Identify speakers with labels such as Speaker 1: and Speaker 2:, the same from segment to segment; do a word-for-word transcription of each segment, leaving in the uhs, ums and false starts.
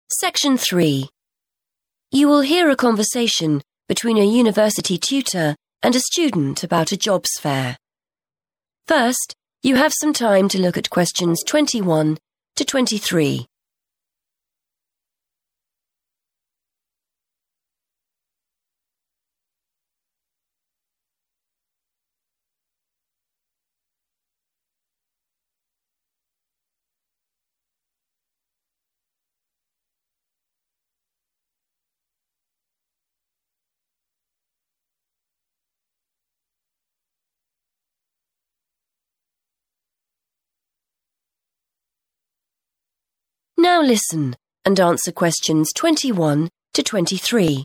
Speaker 1: Section three. You will hear a conversation between a university tutor and a student about a jobs fair. First, you have some time to look at questions twenty-one to twenty-three. Now listen and answer questions twenty-one to twenty-three.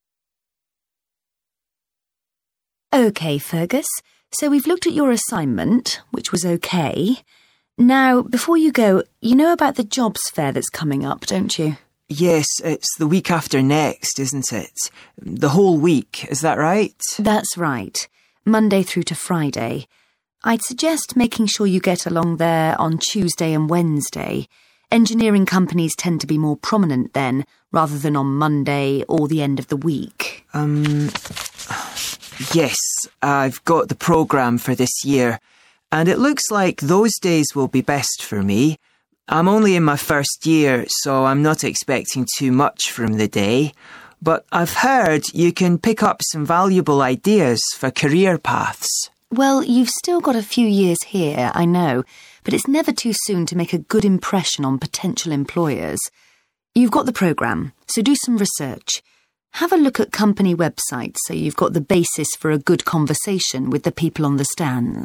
Speaker 2: OK, Fergus, so we've looked at your assignment, which was OK. Now, before you go, you know about the jobs fair that's coming up, don't you?
Speaker 3: Yes, it's the week after next, isn't it? The whole week, is that right?
Speaker 2: That's right. Monday through to Friday. I'd suggest making sure you get along there on Tuesday and Wednesday. Engineering companies tend to be more prominent then, rather than on Monday or the end of the week.
Speaker 3: Um, yes, I've got the programme for this year, and it looks like those days will be best for me. I'm only in my first year, so I'm not expecting too much from the day, but I've heard you can pick up some valuable ideas for career paths.
Speaker 2: Well, you've still got a few years here, I know, but it's never too soon to make a good impression on potential employers. You've got the programme, so do some research. Have a look at company websites so you've got the basis for a good conversation with the people on the stands.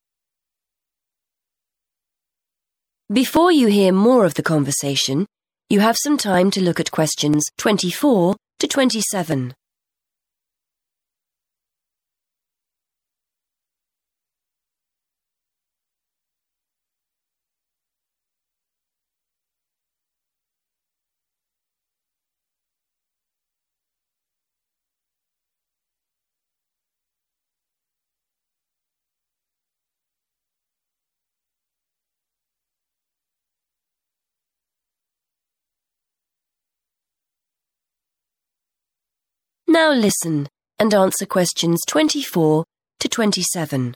Speaker 1: Before you hear more of the conversation, you have some time to look at questions twenty-four to twenty-seven. Now listen and answer questions twenty-four to twenty-seven.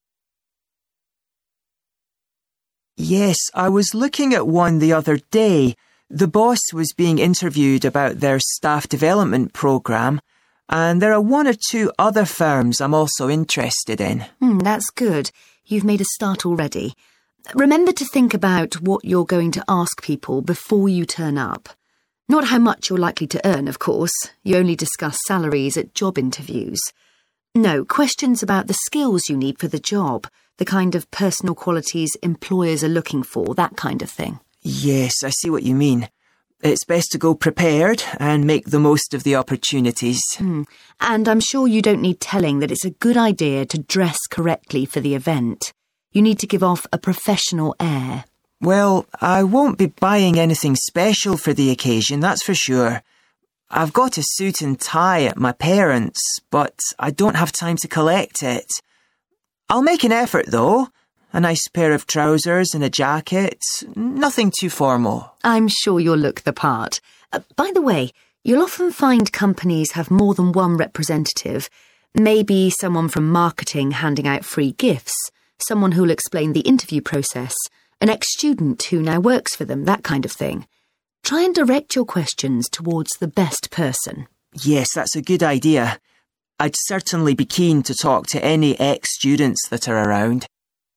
Speaker 3: Yes, I was looking at one the other day. The boss was being interviewed about their staff development programme, and there are one or two other firms I'm also interested in.
Speaker 2: Hmm, that's good. You've made a start already. Remember to think about what you're going to ask people before you turn up. Not how much you're likely to earn, of course. You only discuss salaries at job interviews. No, questions about the skills you need for the job, the kind of personal qualities employers are looking for, that kind of thing.
Speaker 3: Yes, I see what you mean. It's best to go prepared and make the most of the opportunities.
Speaker 2: Hmm. And I'm sure you don't need telling that it's a good idea to dress correctly for the event. You need to give off a professional air.
Speaker 3: Well, I won't be buying anything special for the occasion, that's for sure. I've got a suit and tie at my parents', but I don't have time to collect it. I'll make an effort, though. A nice pair of trousers and a jacket. Nothing too formal.
Speaker 2: I'm sure you'll look the part. Uh, by the way, you'll often find companies have more than one representative. Maybe someone from marketing handing out free gifts, someone who'll explain the interview process, an ex-student who now works for them, that kind of thing. Try and direct your questions towards the best person.
Speaker 3: Yes, that's a good idea. I'd certainly be keen to talk to any ex-students that are around.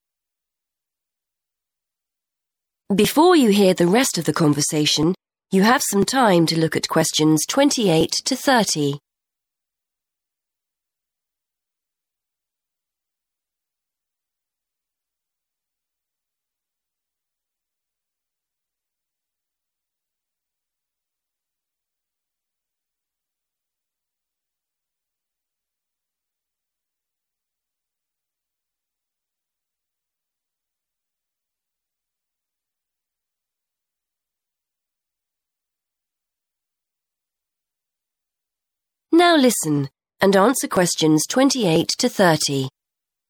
Speaker 1: Before you hear the rest of the conversation, you have some time to look at questions twenty-eight to thirty. Now listen and answer questions twenty-eight to thirty.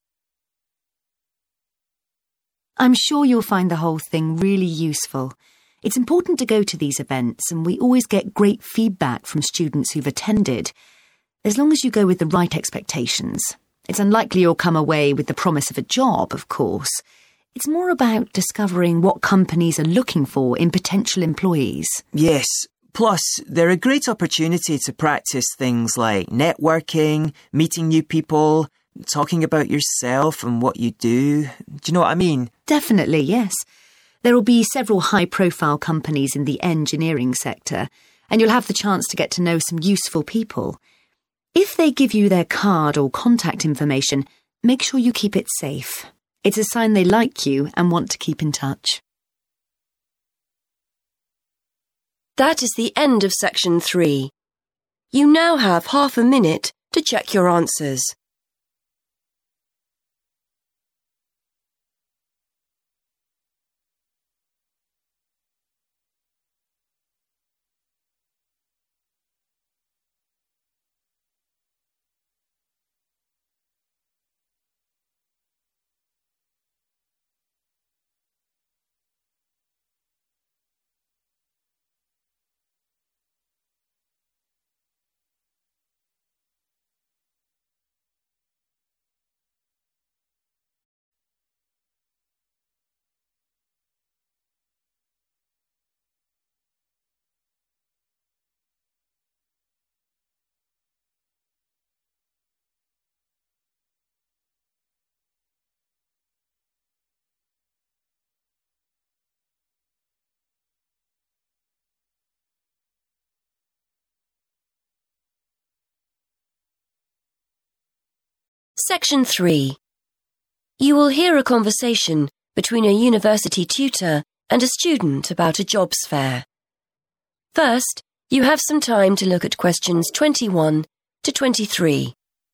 Speaker 2: I'm sure you'll find the whole thing really useful. It's important to go to these events, and we always get great feedback from students who've attended, as long as you go with the right expectations. It's unlikely you'll come away with the promise of a job, of course. It's more about discovering what companies are looking for in potential employees.
Speaker 3: Yes. Plus, they're a great opportunity to practice things like networking, meeting new people, talking about yourself and what you do. Do you know what I mean?
Speaker 2: Definitely, yes. There will be several high-profile companies in the engineering sector, and you'll have the chance to get to know some useful people. If they give you their card or contact information, make sure you keep it safe. It's a sign they like you and want to keep in touch.
Speaker 1: That is the end of section three. You now have half a minute to check your answers. Section three. You will hear a conversation between a university tutor and a student about a jobs fair. First, you have some time to look at questions twenty-one to twenty-three.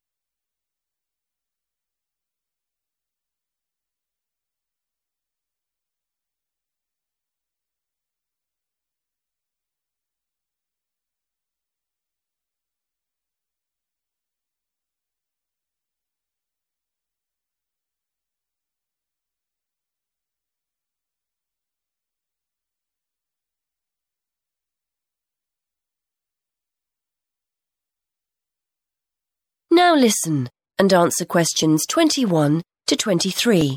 Speaker 1: Now listen and answer questions twenty-one to twenty-three.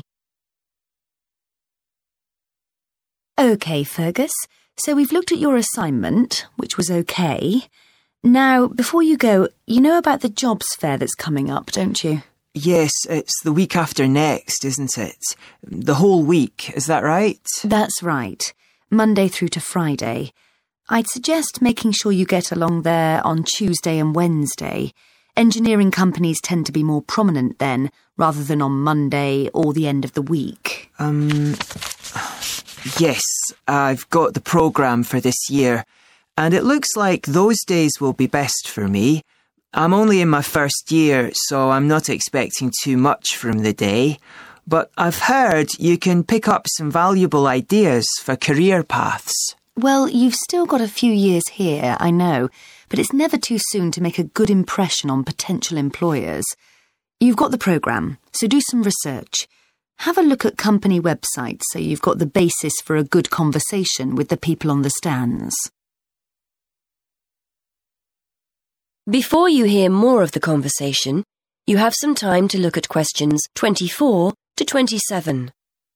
Speaker 2: OK, Fergus, so we've looked at your assignment, which was OK. Now, before you go, you know about the jobs fair that's coming up, don't you?
Speaker 3: Yes, it's the week after next, isn't it? The whole week, is that right?
Speaker 2: That's right. Monday through to Friday. I'd suggest making sure you get along there on Tuesday and Wednesday. Engineering companies tend to be more prominent then, rather than on Monday or the end of the week.
Speaker 3: Um, yes, I've got the programme for this year, and it looks like those days will be best for me. I'm only in my first year, so I'm not expecting too much from the day. But I've heard you can pick up some valuable ideas for career paths.
Speaker 2: Well, you've still got a few years here, I know, but it's never too soon to make a good impression on potential employers. You've got the programme, so do some research. Have a look at company websites so you've got the basis for a good conversation with the people on the stands.
Speaker 1: Before you hear more of the conversation, you have some time to look at questions twenty-four to twenty-seven.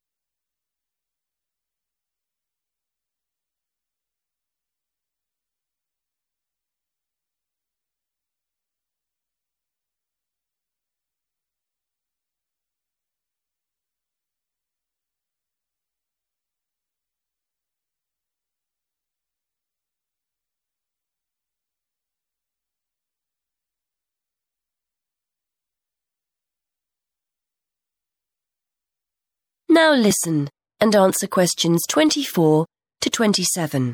Speaker 1: Now listen and answer questions twenty-four to twenty-seven.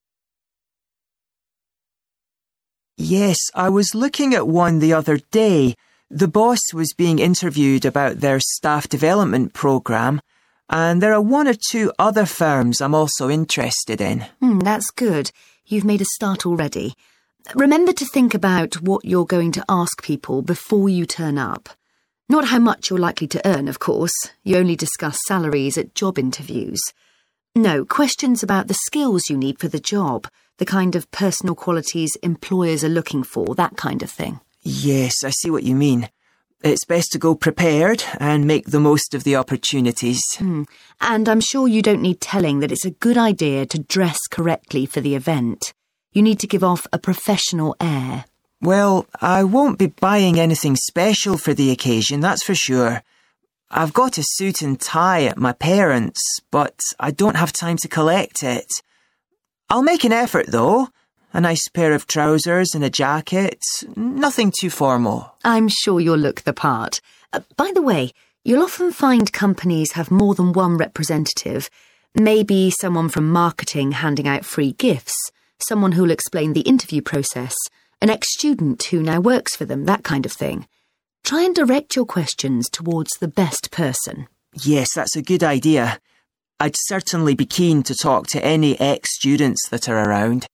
Speaker 3: Yes, I was looking at one the other day. The boss was being interviewed about their staff development programme, and there are one or two other firms I'm also interested in.
Speaker 2: Hmm, that's good. You've made a start already. Remember to think about what you're going to ask people before you turn up. Not how much you're likely to earn, of course. You only discuss salaries at job interviews. No, questions about the skills you need for the job, the kind of personal qualities employers are looking for, that kind of thing.
Speaker 3: Yes, I see what you mean. It's best to go prepared and make the most of the opportunities.
Speaker 2: Hmm. And I'm sure you don't need telling that it's a good idea to dress correctly for the event. You need to give off a professional air.
Speaker 3: Well, I won't be buying anything special for the occasion, that's for sure. I've got a suit and tie at my parents', but I don't have time to collect it. I'll make an effort, though. A nice pair of trousers and a jacket. Nothing too formal.
Speaker 2: I'm sure you'll look the part. Uh, by the way, you'll often find companies have more than one representative. Maybe someone from marketing handing out free gifts, someone who'll explain the interview process, an ex-student who now works for them, that kind of thing. Try and direct your questions towards the best person.
Speaker 3: Yes, that's a good idea. I'd certainly be keen to talk to any ex-students that are around.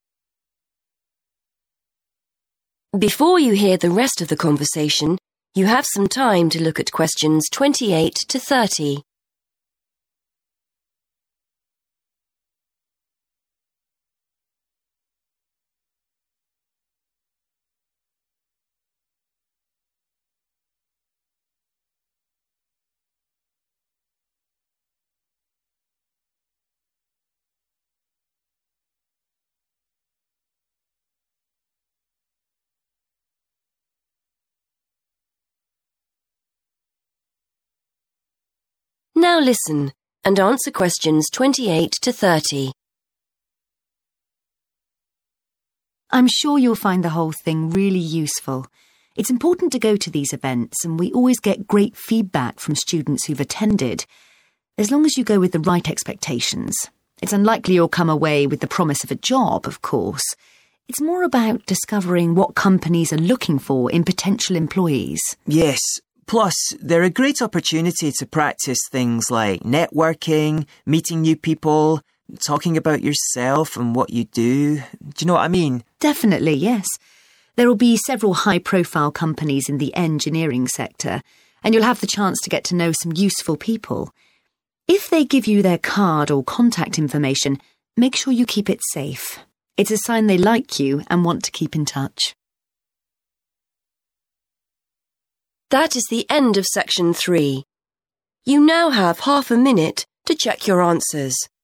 Speaker 1: Before you hear the rest of the conversation, you have some time to look at questions twenty-eight to thirty. Now listen and answer questions twenty-eight to thirty.
Speaker 2: I'm sure you'll find the whole thing really useful. It's important to go to these events, and we always get great feedback from students who've attended. As long as you go with the right expectations. It's unlikely you'll come away with the promise of a job, of course. It's more about discovering what companies are looking for in potential employees.
Speaker 3: Yes. Plus, they're a great opportunity to practice things like networking, meeting new people, talking about yourself and what you do. Do you know what I mean?
Speaker 2: Definitely, yes. There will be several high-profile companies in the engineering sector, and you'll have the chance to get to know some useful people. If they give you their card or contact information, make sure you keep it safe. It's a sign they like you and want to keep in touch.
Speaker 1: That is the end of section three. You now have half a minute to check your answers.